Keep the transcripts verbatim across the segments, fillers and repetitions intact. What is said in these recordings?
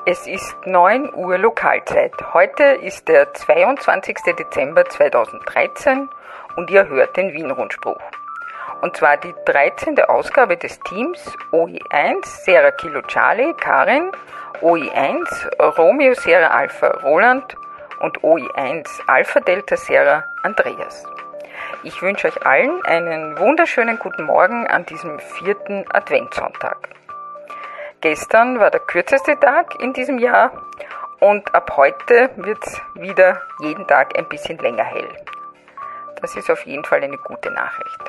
Es ist neun Uhr Lokalzeit. Heute ist der zweiundzwanzigster Dezember zweitausenddreizehn und ihr hört den Wien-Rundspruch. Und zwar die dreizehnte Ausgabe des Teams O E eins Sierra Kilo Charlie Karin, O E eins Romeo Sierra Alpha Roland und O E eins Alpha Delta Sierra Andreas. Ich wünsche euch allen einen wunderschönen guten Morgen an diesem vierten Adventssonntag. Gestern war der kürzeste Tag in diesem Jahr und ab heute wird es wieder jeden Tag ein bisschen länger hell. Das ist auf jeden Fall eine gute Nachricht.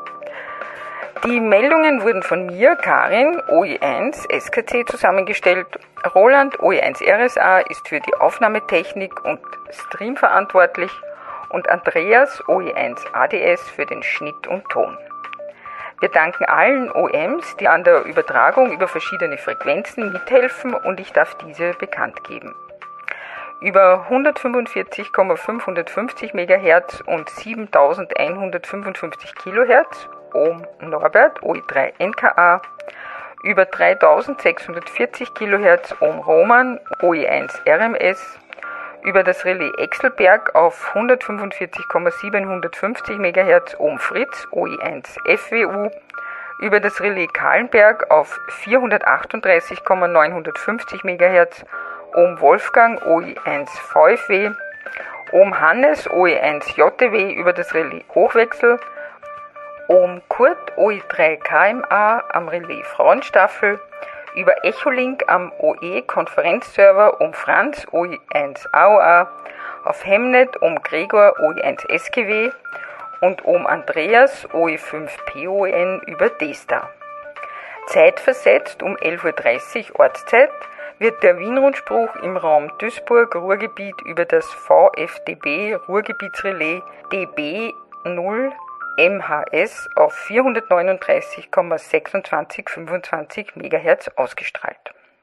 Die Meldungen wurden von mir, Karin, O E eins S K C zusammengestellt. Roland, O E eins R S A, ist für die Aufnahmetechnik und Stream verantwortlich und Andreas, O E eins A D S, für den Schnitt und Ton. Wir danken allen O Ms, die an der Übertragung über verschiedene Frequenzen mithelfen und ich darf diese bekannt geben. Über hundertfünfundvierzig Komma fünfhundertfünfzig Megahertz und siebentausendeinhundertfünfundfünfzig Kilohertz, Ohm Norbert, O E drei N K A, über dreitausendsechshundertvierzig Kilohertz, Ohm Roman, O E eins R M S, über das Relais Exelberg auf hundertfünfundvierzig Komma siebenhundertfünfzig Megahertz Ohm Fritz, O E eins F W U, über das Relais Kahlenberg auf vierhundertachtunddreißig Komma neunhundertfünfzig Megahertz Ohm Wolfgang, O E eins V F W, Ohm Hannes, O E eins J T W über das Relais Hochwechsel, Ohm Kurt, O E drei K M A am Relais Frauenstaffel, über Echolink am O E-Konferenzserver Ohm Franz, O E eins A O A, auf Hemnet Ohm Gregor, O E eins S G W und Ohm Andreas, O E fünf P O N über D-Star. Zeitversetzt um elf Uhr dreißig Ortszeit wird der Wien-Rundspruch im Raum Duisburg-Ruhrgebiet über das V F D B Ruhrgebietsrelais D B null M H S auf vierhundertneununddreißig Komma sechsundzwanzig fünfundzwanzig Megahertz ausgestrahlt.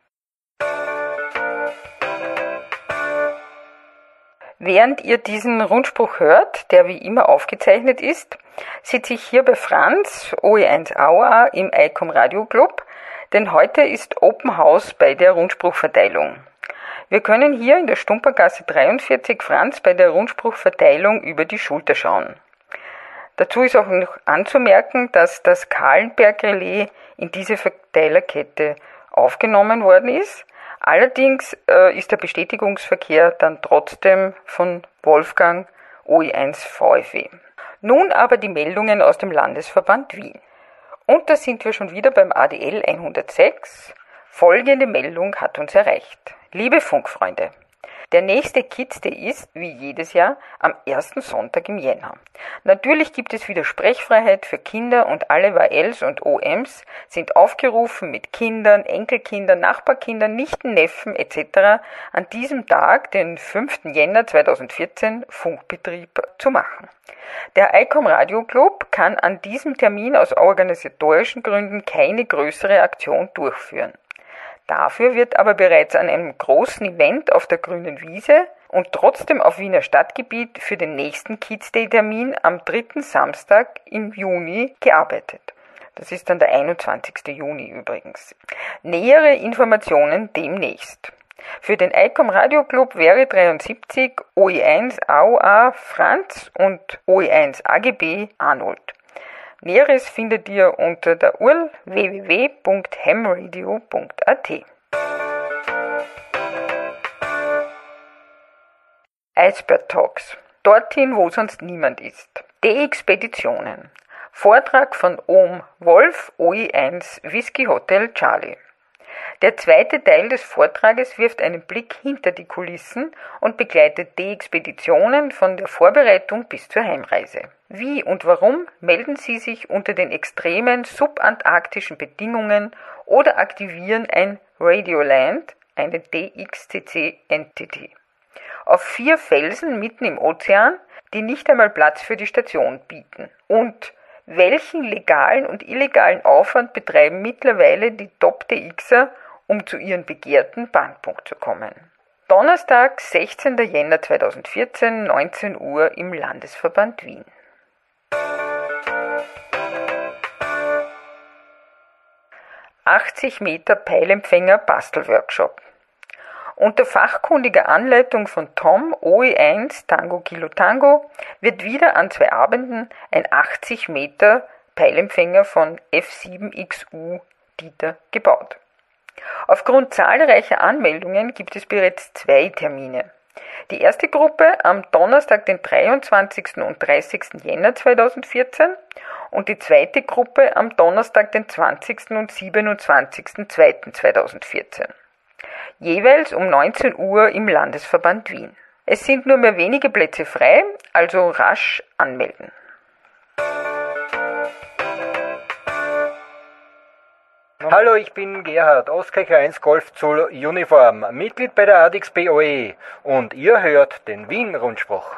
Während ihr diesen Rundspruch hört, der wie immer aufgezeichnet ist, sitze ich hier bei Franz, O E eins A O A, im I C O M Radio Club, denn heute ist Open House bei der Rundspruchverteilung. Wir können hier in der Stumpergasse dreiundvierzig Franz bei der Rundspruchverteilung über die Schulter schauen. Dazu ist auch noch anzumerken, dass das Kahlenberg-Relais in diese Verteilerkette aufgenommen worden ist. Allerdings äh, ist der Bestätigungsverkehr dann trotzdem von Wolfgang, O E eins V F W. Nun aber die Meldungen aus dem Landesverband Wien. Und da sind wir schon wieder beim A D L hundertsechs. Folgende Meldung hat uns erreicht. Liebe Funkfreunde, der nächste Kids Day ist, wie jedes Jahr, am ersten Sonntag im Jänner. Natürlich gibt es wieder Sprechfreiheit für Kinder und alle W Ls und O Ms sind aufgerufen, mit Kindern, Enkelkindern, Nachbarkindern, Nichten, Neffen et cetera an diesem Tag, den fünften Jänner zweitausendvierzehn, Funkbetrieb zu machen. Der I C O M Radio Club kann an diesem Termin aus organisatorischen Gründen keine größere Aktion durchführen. Dafür wird aber bereits an einem großen Event auf der grünen Wiese und trotzdem auf Wiener Stadtgebiet für den nächsten Kids Day Termin am dritten Samstag im Juni gearbeitet. Das ist dann der einundzwanzigste Juni übrigens. Nähere Informationen demnächst. Für den I C O M Radio Club wäre dreiundsiebzig O E eins A O A Franz und O E eins A G B Arnold. Näheres findet ihr unter der U R L w w w punkt hamradio punkt a t. Eisbär Talks. Dorthin, wo sonst niemand ist. D-Expeditionen. Vortrag von Ohm Wolf, O E eins Whisky Hotel Charlie. Der zweite Teil des Vortrages wirft einen Blick hinter die Kulissen und begleitet D-Expeditionen von der Vorbereitung bis zur Heimreise. Wie und warum melden Sie sich unter den extremen subantarktischen Bedingungen oder aktivieren ein Radioland, eine D X C C-Entity, auf vier Felsen mitten im Ozean, die nicht einmal Platz für die Station bieten? Und welchen legalen und illegalen Aufwand betreiben mittlerweile die Top-D Xer, um zu ihrem begehrten Bahnpunkt zu kommen? Donnerstag, sechzehnter Jänner zweitausendvierzehn, neunzehn Uhr im Landesverband Wien. achtzig Meter Peilempfänger Bastelworkshop. Unter fachkundiger Anleitung von Tom O E eins Tango Kilo Tango wird wieder an zwei Abenden ein achtzig Meter Peilempfänger von F sieben X U Dieter gebaut. Aufgrund zahlreicher Anmeldungen gibt es bereits zwei Termine. Die erste Gruppe am Donnerstag, den dreiundzwanzigsten und dreißigsten Jänner zweitausendvierzehn und die zweite Gruppe am Donnerstag, den zwanzigsten und siebenundzwanzigsten zweiten zweitausendvierzehn. Jeweils um neunzehn Uhr im Landesverband Wien. Es sind nur mehr wenige Plätze frei, also rasch anmelden. Hallo, ich bin Gerhard, Oscar eins Golf Zulu Uniform, Mitglied bei der A D X B O E und ihr hört den Wien-Rundspruch.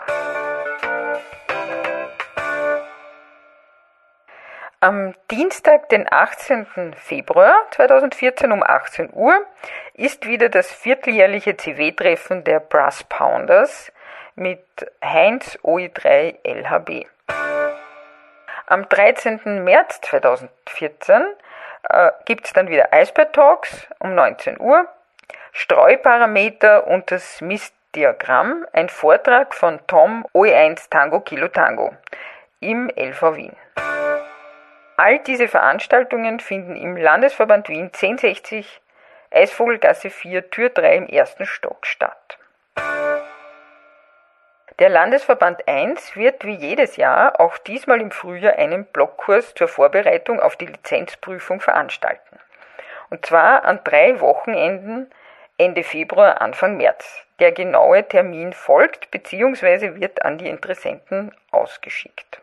Am Dienstag, den achtzehnten Februar zweitausendvierzehn um achtzehn Uhr ist wieder das vierteljährliche C W-Treffen der Brass Pounders mit Heinz O E drei L H B. Am dreizehnten März zweitausendvierzehn äh, gibt es dann wieder Eisbär Talks um neunzehn Uhr, Streuparameter und das Mistdiagramm, ein Vortrag von Tom O E eins Tango Kilo Tango im L V Wien. All diese Veranstaltungen finden im Landesverband Wien zehnhundertsechzig, Eisvogelgasse vier, Tür drei im ersten Stock statt. Der Landesverband eins wird wie jedes Jahr auch diesmal im Frühjahr einen Blockkurs zur Vorbereitung auf die Lizenzprüfung veranstalten. Und zwar an drei Wochenenden Ende Februar, Anfang März. Der genaue Termin folgt bzw. wird an die Interessenten ausgeschickt.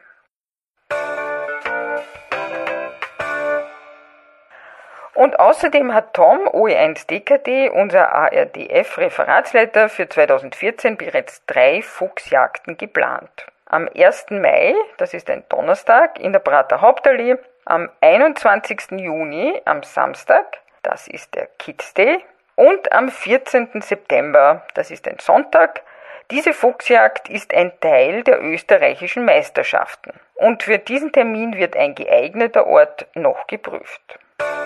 Und außerdem hat Tom O E eins D K D, unser A R D F-Referatsleiter für zweitausendvierzehn, bereits drei Fuchsjagden geplant. Am ersten Mai, das ist ein Donnerstag, in der Prater Hauptallee, am einundzwanzigsten Juni, am Samstag, das ist der Kids Day, und am vierzehnten September, das ist ein Sonntag. Diese Fuchsjagd ist ein Teil der österreichischen Meisterschaften und für diesen Termin wird ein geeigneter Ort noch geprüft.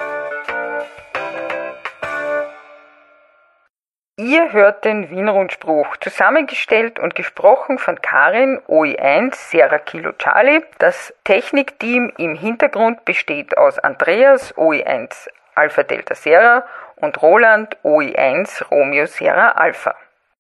Ihr hört den Wien-Rundspruch, zusammengestellt und gesprochen von Karin O E eins Sierra Kilo Charlie. Das Technikteam im Hintergrund besteht aus Andreas O E eins Alpha Delta Sierra und Roland O E eins Romeo Sierra Alpha.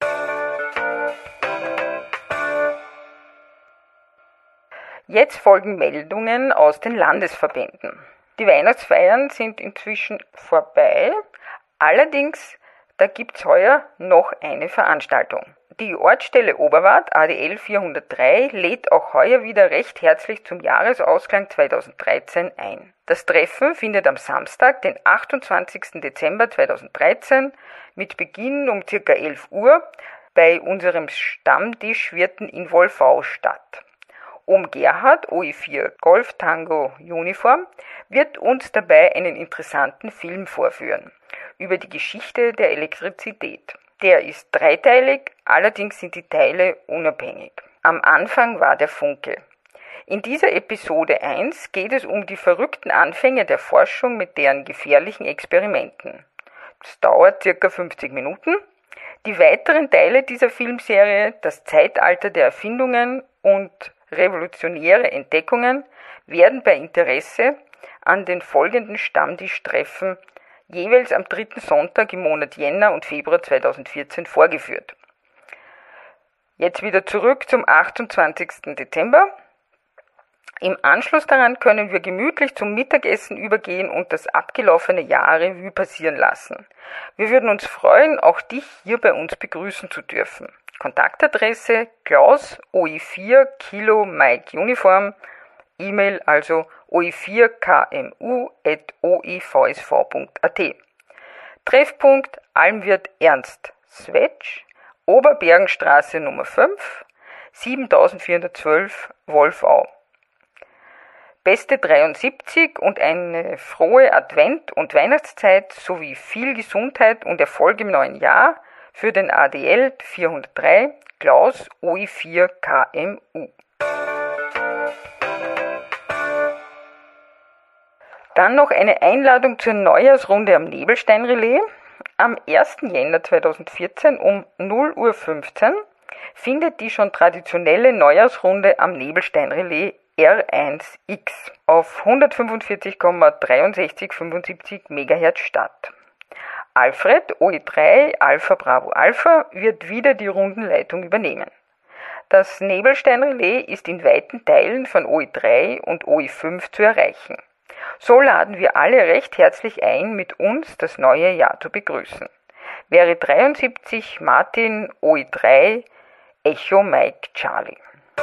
Jetzt folgen Meldungen aus den Landesverbänden. Die Weihnachtsfeiern sind inzwischen vorbei, allerdings da gibt es heuer noch eine Veranstaltung. Die Ortsstelle Oberwart A D L vierhundertdrei lädt auch heuer wieder recht herzlich zum Jahresausklang zweitausenddreizehn ein. Das Treffen findet am Samstag, den achtundzwanzigsten Dezember zweitausenddreizehn mit Beginn um ca. elf Uhr bei unserem Stammtischwirten in Wolfau statt. Om Gerhard O E vier Golf Tango Uniform wird uns dabei einen interessanten Film vorführen über die Geschichte der Elektrizität. Der ist dreiteilig, allerdings sind die Teile unabhängig. Am Anfang war der Funke. In dieser Episode eins geht es um die verrückten Anfänge der Forschung mit deren gefährlichen Experimenten. Das dauert ca. fünfzig Minuten. Die weiteren Teile dieser Filmserie, das Zeitalter der Erfindungen und revolutionäre Entdeckungen, werden bei Interesse an den folgenden Stammtischtreffen jeweils am dritten Sonntag im Monat Jänner und Februar zweitausendvierzehn vorgeführt. Jetzt wieder zurück zum achtundzwanzigsten Dezember. Im Anschluss daran können wir gemütlich zum Mittagessen übergehen und das abgelaufene Jahr Revue passieren lassen. Wir würden uns freuen, auch dich hier bei uns begrüßen zu dürfen. Kontaktadresse Klaus O E vier Kilo Mike Uniform, E-Mail also o e vier k m u at o e v s v punkt a t. Treffpunkt Almwirt Ernst Swetsch, Oberbergenstraße Nummer fünf, siebentausendvierhundertzwölf Wolfau. Beste dreiundsiebzig und eine frohe Advent- und Weihnachtszeit sowie viel Gesundheit und Erfolg im neuen Jahr für den A D L vierhundertdrei Klaus O E vier K M U. Dann noch eine Einladung zur Neujahrsrunde am Nebelstein-Relais. am ersten Jänner zweitausendvierzehn um null Uhr fünfzehn findet die schon traditionelle Neujahrsrunde am Nebelsteinrelais R eins X auf hundertfünfundvierzig Komma dreiundsechzig fünfundsiebzig Megahertz statt. Alfred O E drei Alpha Bravo Alpha wird wieder die Rundenleitung übernehmen. Das Nebelsteinrelais ist in weiten Teilen von O E drei und O E fünf zu erreichen. So laden wir alle recht herzlich ein, mit uns das neue Jahr zu begrüßen. Wäre dreiundsiebzig Martin O E drei Echo Mike Charlie.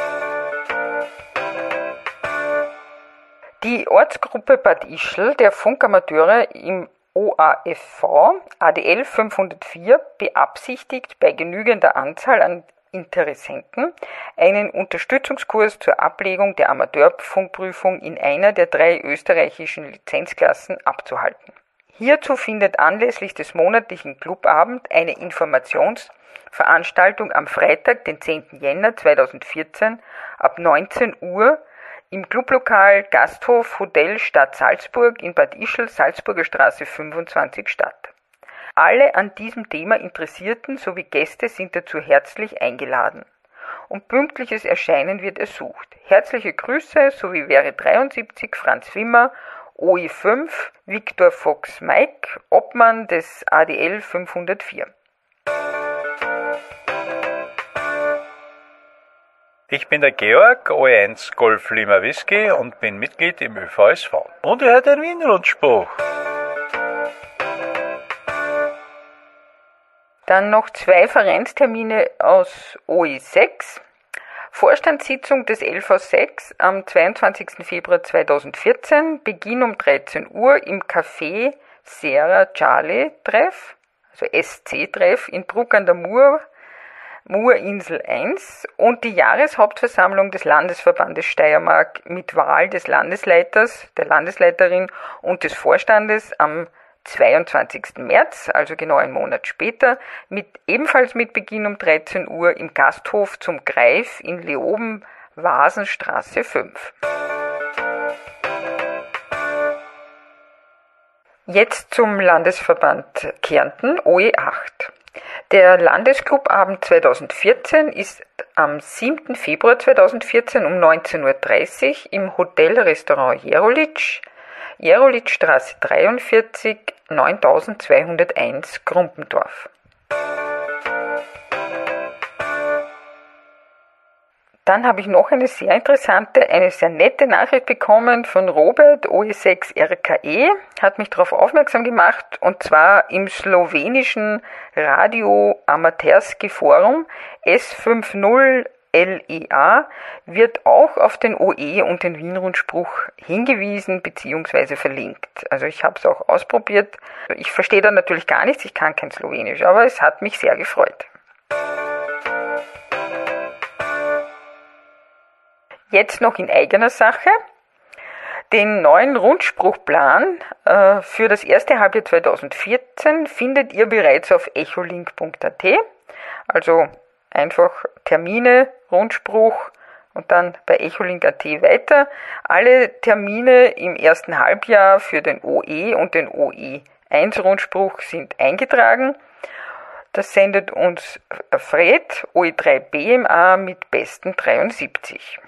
Die Ortsgruppe Bad Ischl der Funkamateure im O A F V A D L fünfhundertvier beabsichtigt bei genügender Anzahl an Interessenten einen Unterstützungskurs zur Ablegung der Amateurfunkprüfung in einer der drei österreichischen Lizenzklassen abzuhalten. Hierzu findet anlässlich des monatlichen Clubabend eine Informationsveranstaltung am Freitag, den zehnten Jänner zweitausendvierzehn ab neunzehn Uhr im Clublokal Gasthof Hotel Stadt Salzburg in Bad Ischl, Salzburger Straße fünfundzwanzig statt. Alle an diesem Thema Interessierten sowie Gäste sind dazu herzlich eingeladen. Um pünktliches Erscheinen wird ersucht. Herzliche Grüße sowie wäre dreiundsiebzig Franz Wimmer, O E fünf, Victor Fox Mike, Obmann des A D L fünfhundertvier. Ich bin der Georg, O E eins Golf Lima Whisky und bin Mitglied im Ö V S V. Und ihr hört den Wien-Rundspruch. Dann noch zwei Vereinstermine aus O E sechs. Vorstandssitzung des L V sechs am zweiundzwanzigsten Februar zweitausendvierzehn, Beginn um dreizehn Uhr im Café Sierra Charlie Treff, also S C-Treff in Bruck an der Mur, Murinsel eins, und die Jahreshauptversammlung des Landesverbandes Steiermark mit Wahl des Landesleiters, der Landesleiterin und des Vorstandes am zweiundzwanzigsten März, also genau einen Monat später, mit, ebenfalls mit Beginn um dreizehn Uhr im Gasthof zum Greif in Leoben, Vasenstraße fünf. Jetzt zum Landesverband Kärnten O E acht. Der Landesclubabend zweitausendvierzehn ist am siebten Februar zweitausendvierzehn um neunzehn Uhr dreißig im Hotel-Restaurant Jerolitsch, Jerolitzstraße dreiundvierzig, neuntausendzweihunderteins, Grumpendorf. Dann habe ich noch eine sehr interessante, eine sehr nette Nachricht bekommen von Robert, O E sechs R K E, hat mich darauf aufmerksam gemacht, und zwar im slowenischen Radio Amaterski Forum S fünfzig L E A wird auch auf den O E und den Wien-Rundspruch hingewiesen bzw. verlinkt. Also ich habe es auch ausprobiert. Ich verstehe da natürlich gar nichts, ich kann kein Slowenisch, aber es hat mich sehr gefreut. Jetzt noch in eigener Sache. Den neuen Rundspruchplan äh, für das erste Halbjahr zweitausendvierzehn findet ihr bereits auf echolink punkt a t. Also einfach Termine, Rundspruch und dann bei echolink punkt a t weiter. Alle Termine im ersten Halbjahr für den O E und den O E eins Rundspruch sind eingetragen. Das sendet uns Fred, O E drei B M A mit besten dreiundsiebzig.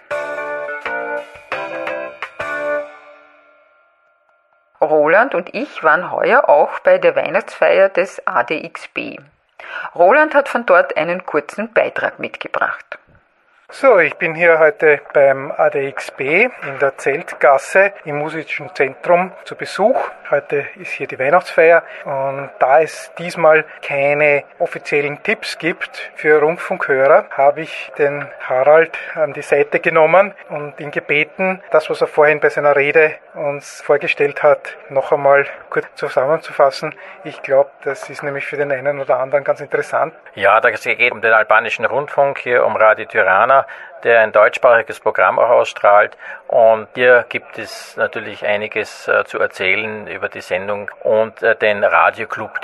Roland und ich waren heuer auch bei der Weihnachtsfeier des A D X B. Roland hat von dort einen kurzen Beitrag mitgebracht. So, ich bin hier heute beim A D X B in der Zeltgasse im Musischen Zentrum zu Besuch. Heute ist hier die Weihnachtsfeier, und da es diesmal keine offiziellen Tipps gibt für Rundfunkhörer, habe ich den Harald an die Seite genommen und ihn gebeten, das, was er vorhin bei seiner Rede uns vorgestellt hat, noch einmal kurz zusammenzufassen. Ich glaube, das ist nämlich für den einen oder anderen ganz interessant. Ja, da geht um den albanischen Rundfunk, hier um Radio Tirana, der ein deutschsprachiges Programm auch ausstrahlt. Und hier gibt es natürlich einiges äh, zu erzählen über die Sendung und äh, den Radioclub, der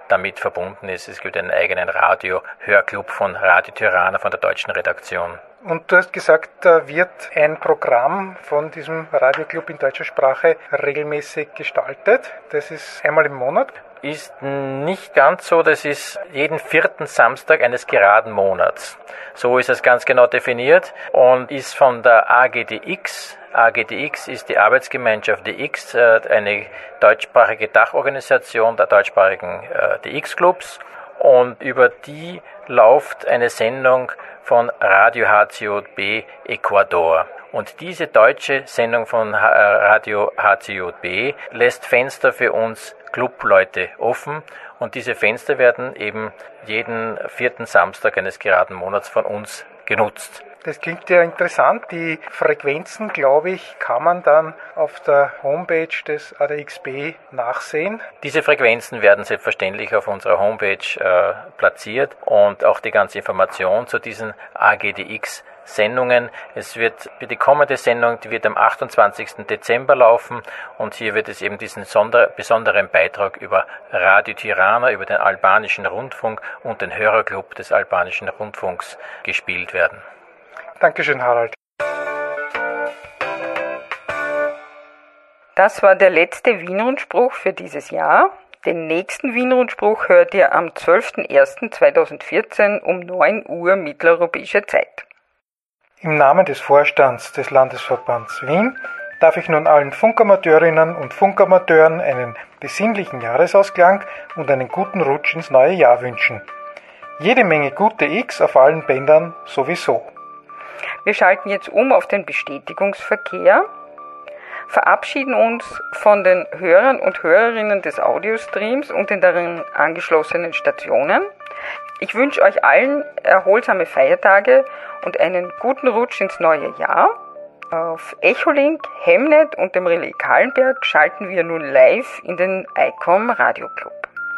damit verbunden ist. Es gibt einen eigenen Radio-Hörclub von Radio Tirana, von der deutschen Redaktion. Und du hast gesagt, da wird ein Programm von diesem Radioclub in deutscher Sprache regelmäßig gestaltet. Das ist einmal im Monat. Ist nicht ganz so, das ist jeden vierten Samstag eines geraden Monats. So ist es ganz genau definiert und ist von der A G D X. A G D X ist die Arbeitsgemeinschaft D X, eine deutschsprachige Dachorganisation der deutschsprachigen D X-Clubs, und über die läuft eine Sendung von Radio H C J B Ecuador. Und diese deutsche Sendung von Radio H C J B lässt Fenster für uns Clubleute offen, und diese Fenster werden eben jeden vierten Samstag eines geraden Monats von uns genutzt. Das klingt ja interessant. Die Frequenzen, glaube ich, kann man dann auf der Homepage des A D X B nachsehen. Diese Frequenzen werden selbstverständlich auf unserer Homepage äh, platziert, und auch die ganze Information zu diesen A G D X Sendungen. Es wird für die kommende Sendung, die wird am achtundzwanzigsten Dezember laufen, und hier wird es eben diesen sonder, besonderen Beitrag über Radio Tirana, über den albanischen Rundfunk und den Hörerclub des albanischen Rundfunks gespielt werden. Dankeschön, Harald. Das war der letzte Wien-Rundspruch für dieses Jahr. Den nächsten Wien-Rundspruch hört ihr am zwölften ersten zweitausendvierzehn um neun Uhr mitteleuropäische Zeit. Im Namen des Vorstands des Landesverbands Wien darf ich nun allen Funkamateurinnen und Funkamateuren einen besinnlichen Jahresausklang und einen guten Rutsch ins neue Jahr wünschen. Jede Menge gute X auf allen Bändern sowieso. Wir schalten jetzt um auf den Bestätigungsverkehr, verabschieden uns von den Hörern und Hörerinnen des Audiostreams und den darin angeschlossenen Stationen. Ich wünsche euch allen erholsame Feiertage und einen guten Rutsch ins neue Jahr. Auf Echolink, Hemnet und dem Relais Kahlenberg schalten wir nun live in den I C O M Radio Club.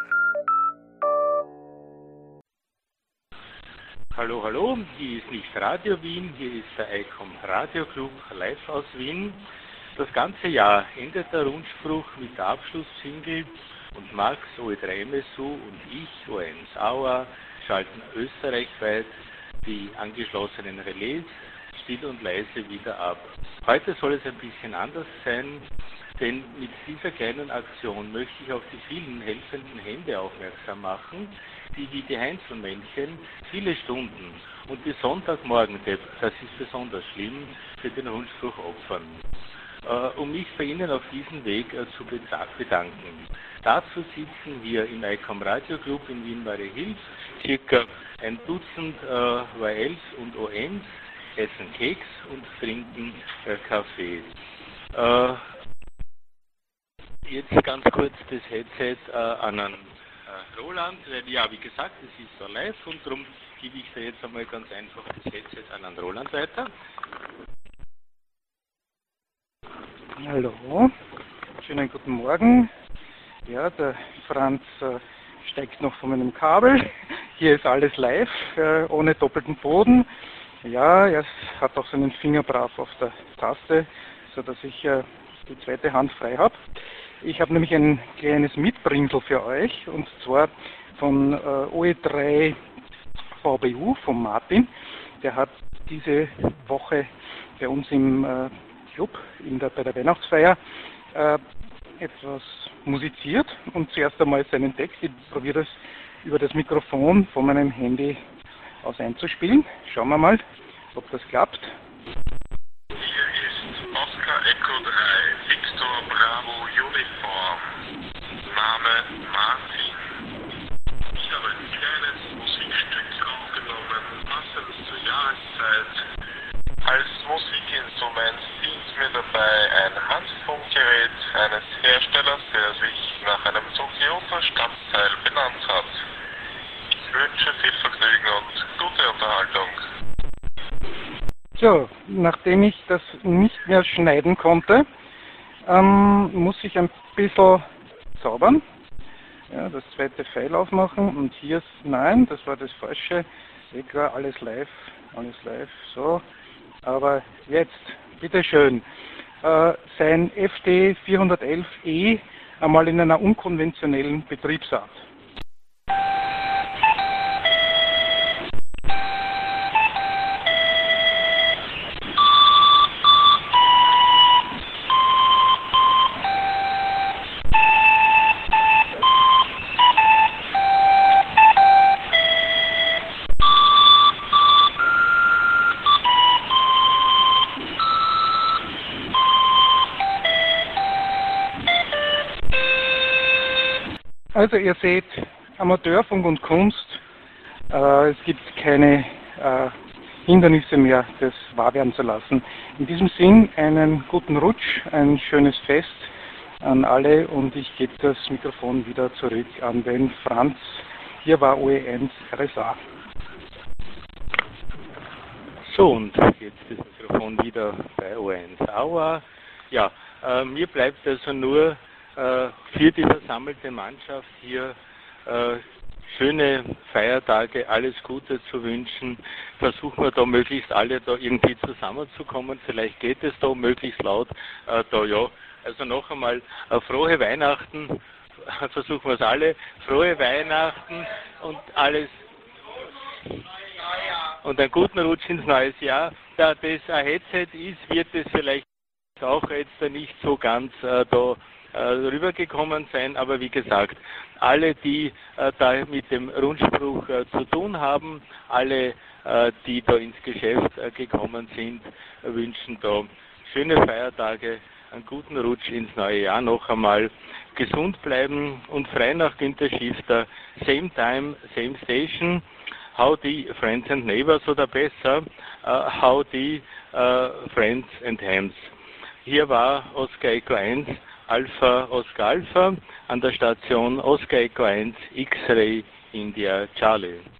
Hallo, hallo, hier ist nicht Radio Wien, hier ist der I C O M Radio Club live aus Wien. Das ganze Jahr endet der Rundspruch mit der Abschlusssingle, und Max, O E drei M S U und ich, O eins Aua, schalten österreichweit die angeschlossenen Relais still und leise wieder ab. Heute soll es ein bisschen anders sein, denn mit dieser kleinen Aktion möchte ich auf die vielen helfenden Hände aufmerksam machen, die wie die Heinzelmännchen viele Stunden und bis Sonntagmorgen, das ist besonders schlimm, für den Rundspruch opfern. Uh, um mich bei Ihnen auf diesem Weg uh, zu bedanken. Dazu sitzen wir im I C O M Radio Club in Wien-Marie Hilf, circa ein Dutzend uh, Y Ls und O Ns, essen Keks und trinken uh, Kaffee. Uh, jetzt ganz kurz das Headset uh, an einen, uh, Roland, weil ja, wie gesagt, es ist so live, und darum gebe ich da jetzt einmal ganz einfach das Headset an einen Roland weiter. Hallo, schönen guten Morgen. Ja, der Franz äh, steigt noch von meinem Kabel. Hier ist alles live, äh, ohne doppelten Boden. Ja, er hat auch seinen Finger brav auf der Taste, sodass ich äh, die zweite Hand frei habe. Ich habe nämlich ein kleines Mitbringsel für euch, und zwar von äh, O E drei V B U, von Martin. Der hat diese Woche bei uns im äh, Club in der, bei der Weihnachtsfeier äh, etwas musiziert, und zuerst einmal seinen Text. Ich probiere das über das Mikrofon von meinem Handy aus einzuspielen. Schauen wir mal, ob das klappt. Hier ist Oscar Echo drei, Victor Bravo Uniform, Name Martin. Ich habe ein kleines Musikstück aufgenommen, passend zur Jahreszeit. Als Musikinstrument dient mir dabei ein Handfunkgerät eines Herstellers, der sich nach einem Tokioter Stadtteil benannt hat. Ich wünsche viel Vergnügen und gute Unterhaltung. So, nachdem ich das nicht mehr schneiden konnte, ähm, muss ich ein bisschen zaubern. Ja, das zweite File aufmachen, und hier ist, nein, das war das falsche. Eh klar, alles live, alles live, so. Aber jetzt, bitteschön, äh, sein F D vierhundertelf E einmal in einer unkonventionellen Betriebsart. Also ihr seht, Amateurfunk und Kunst, äh, es gibt keine äh, Hindernisse mehr, das wahr werden zu lassen. In diesem Sinn einen guten Rutsch, ein schönes Fest an alle und ich gebe das Mikrofon wieder zurück an den Franz. Hier war O E eins R S A. So, und jetzt das Mikrofon wieder bei O E eins Aua. Ja, äh, mir bleibt also nur äh, für die versammelte Mannschaft hier äh, schöne Feiertage, alles Gute zu wünschen. Versuchen wir da möglichst alle da irgendwie zusammenzukommen. Vielleicht geht es da möglichst laut. Äh, da ja, also noch einmal äh, frohe Weihnachten. Versuchen wir es alle. Frohe Weihnachten und alles. Und einen guten Rutsch ins neue Jahr. Da das ein Headset ist, wird es vielleicht auch jetzt nicht so ganz äh, da äh, rübergekommen sein, aber wie gesagt, alle, die äh, da mit dem Rundspruch äh, zu tun haben, alle, äh, die da ins Geschäft äh, gekommen sind, äh, wünschen da schöne Feiertage, einen guten Rutsch ins neue Jahr noch einmal, gesund bleiben und frei nach Günter Schifter, same time, same station, howdy friends and neighbors oder besser, uh, howdy uh, friends and hams. Hier war Oscar Echo eins, Alpha Oscar Alpha an der Station Oscar Echo eins X-Ray India Charlie.